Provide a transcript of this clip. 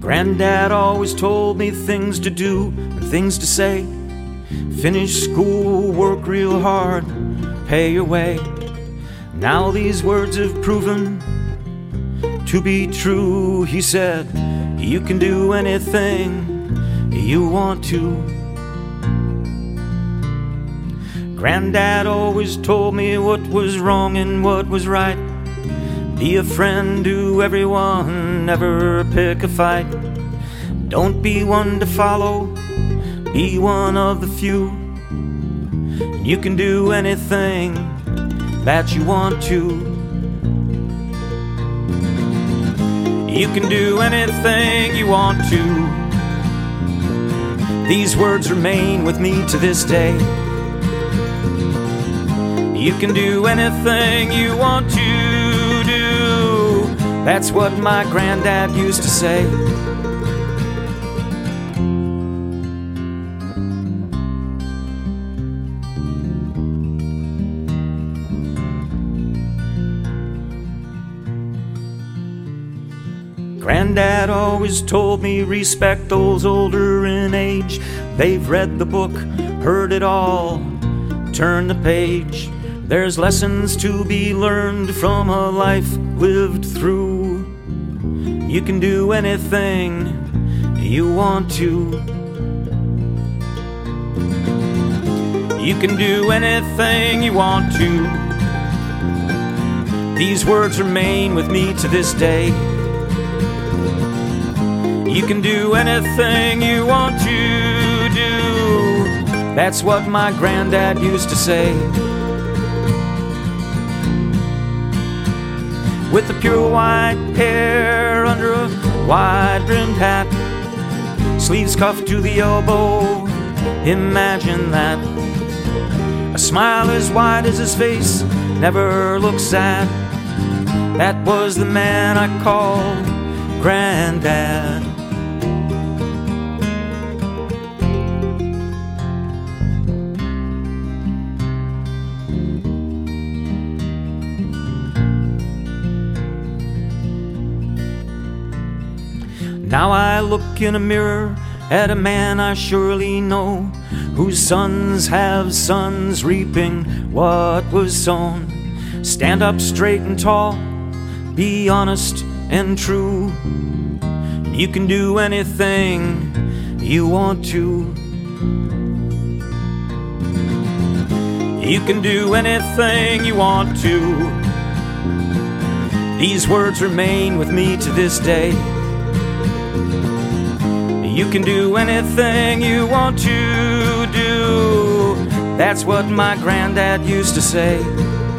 Granddad always told me things to do and things to say. Finish school, work real hard, pay your way. Now these words have proven to be true. He said, you can do anything you want to. Granddad always told me what was wrong and what was right. Be a friend to everyone, never pick a fight. Don't be one to follow, be one of the few. You can do anything that you want to. You can do anything you want to. These words remain with me to this day. You can do anything you want to do. That's what my granddad used to say. Granddad always told me respect those older in age. They've read the book, heard it all, turn the page. There's lessons to be learned from a life lived through. You can do anything you want to. You can do anything you want to. These words remain with me to this day. You can do anything you want to do. That's what my granddad used to say. With the pure white hair under a wide-brimmed hat, sleeves cuffed to the elbow, imagine that. A smile as wide as his face, never looked sad. That was the man I called Granddad. Now I look in a mirror at a man I surely know, whose sons have sons reaping what was sown. Stand up straight and tall, be honest and true. You can do anything you want to. You can do anything you want to. These words remain with me to this day. You can do anything you want to do. That's what my granddad used to say.